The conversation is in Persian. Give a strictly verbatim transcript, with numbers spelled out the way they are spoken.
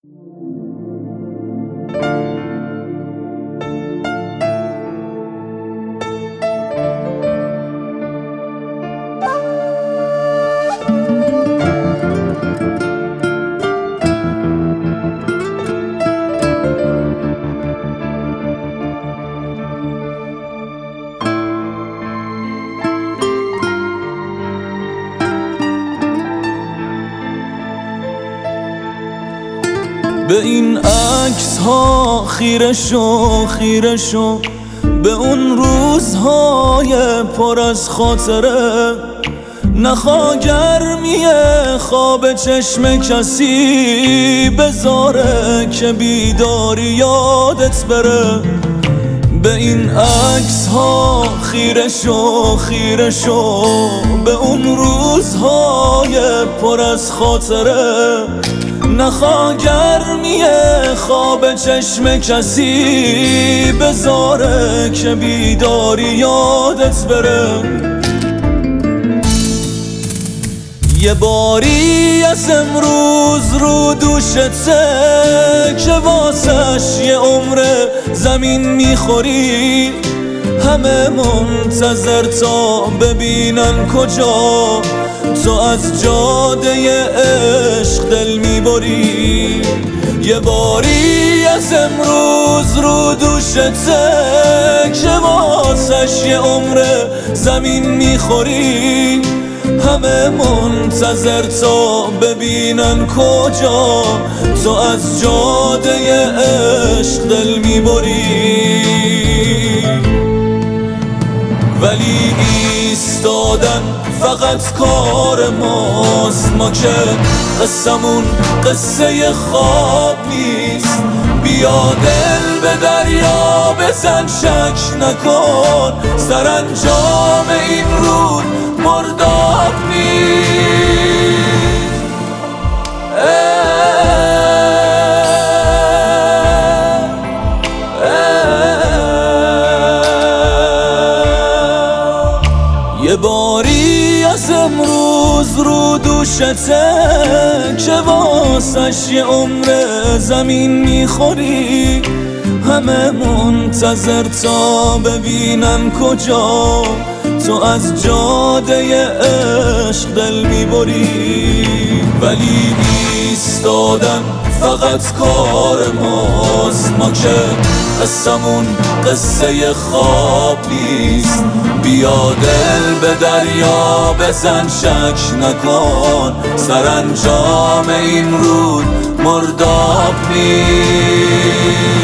به این عکس ها خیره شو خیره شو، به اون روزهای پر از خاطره. نخوا گرمی خواب چشم کسی بذاره که بیداری یادت بره. به این عکس ها خیره شو خیره شو، به اون روزهای پر از خاطره. نخوا گرمی خواب چشم کسی بذاره که بیداری یادت بره. یه باری از امروز رو دوشته که واسش یه عمر زمین میخوری. همه منتظر تا ببینن کجا تو از جاده عشق دل میبری. یه باری از امروز رو دوشته که واسش یه عمر زمین میخوری. همه منتظر تا ببینن کجا تو از جاده عشق دل میبری. ولی ایستادن فقط کار ماست، ما که قصمون قصه خواب نیست. بیا دل به دریا بزن شک نکن، سرانجام این رود مرداب نیست. یه باری از امروز رو دوشته که واسش یه عمر زمین میخوری. همه منتظر تا ببینن کجا تو از جاده عشق دل میبری. ولی ایستادن فقط کار ماست، ما که قصمون قصه خواب نیست. بیا دل به دریا بزن شک نکن، سرانجام این رود مرداب نیست.